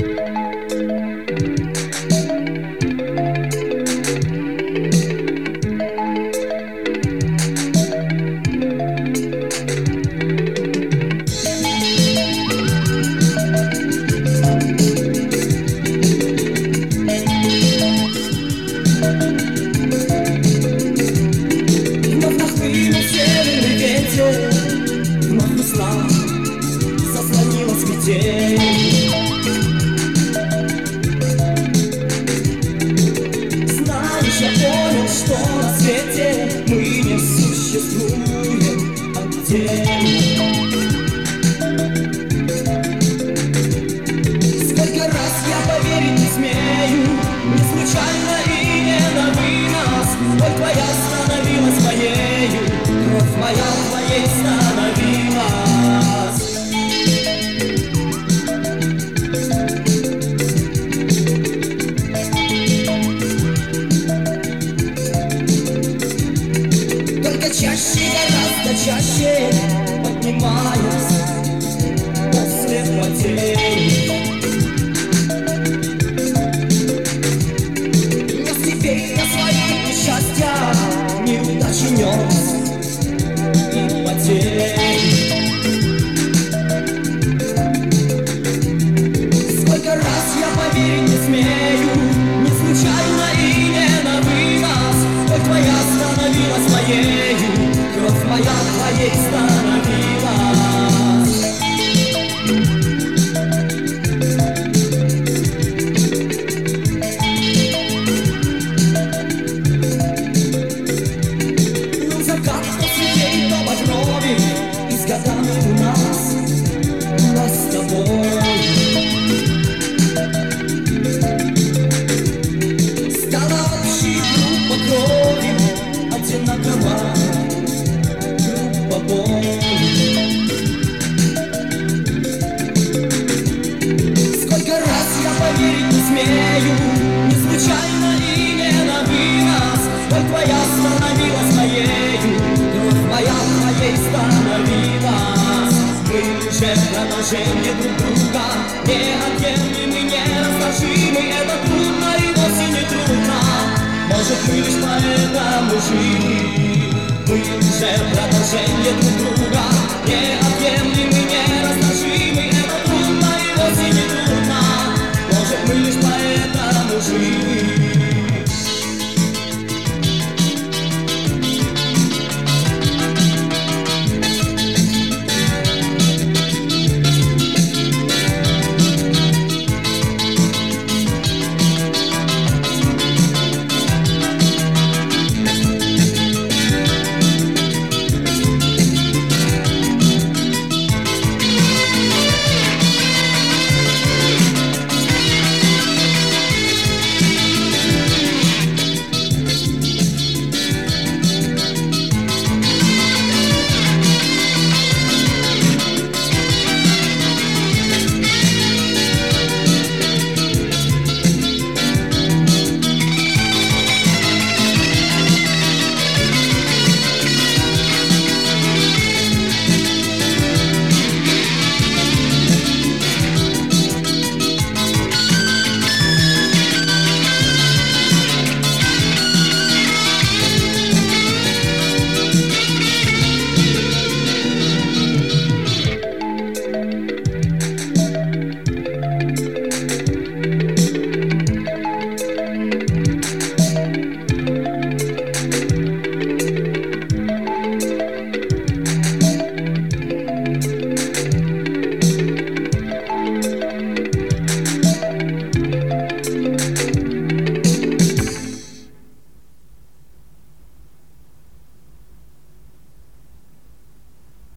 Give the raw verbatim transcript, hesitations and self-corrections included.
Знаешь, я понял, что на свете мы не существуем отдельно. Сколько раз я поверить не смею, не случайно и не на вынос. Боль твоя становилась моею, кровь моя твоей становилась. Чаще, гораздо чаще поднимаюсь после потери. Но теперь на свои несчастья, неудачи нес и потери. Сколько раз я поверить не смею, не случайно и не на вынос. Боль твоя становилась моей, кровь моя твоей становилась. Ну закат после дней то багровый, и с годами у нас, у нас с тобой стала общей группа крови, одинаковая группа боли. Сколько раз я поверить не смею, не случайно и не на вынос. Боль твоя становилась моею, кровь моя твоей становилась. Мы же продолжение друг друга, неотъемлемы, нерасторжимы. Это трудно и вовсе не трудно, может мы лишь поэтому жили. Мы же продолжение друг друга.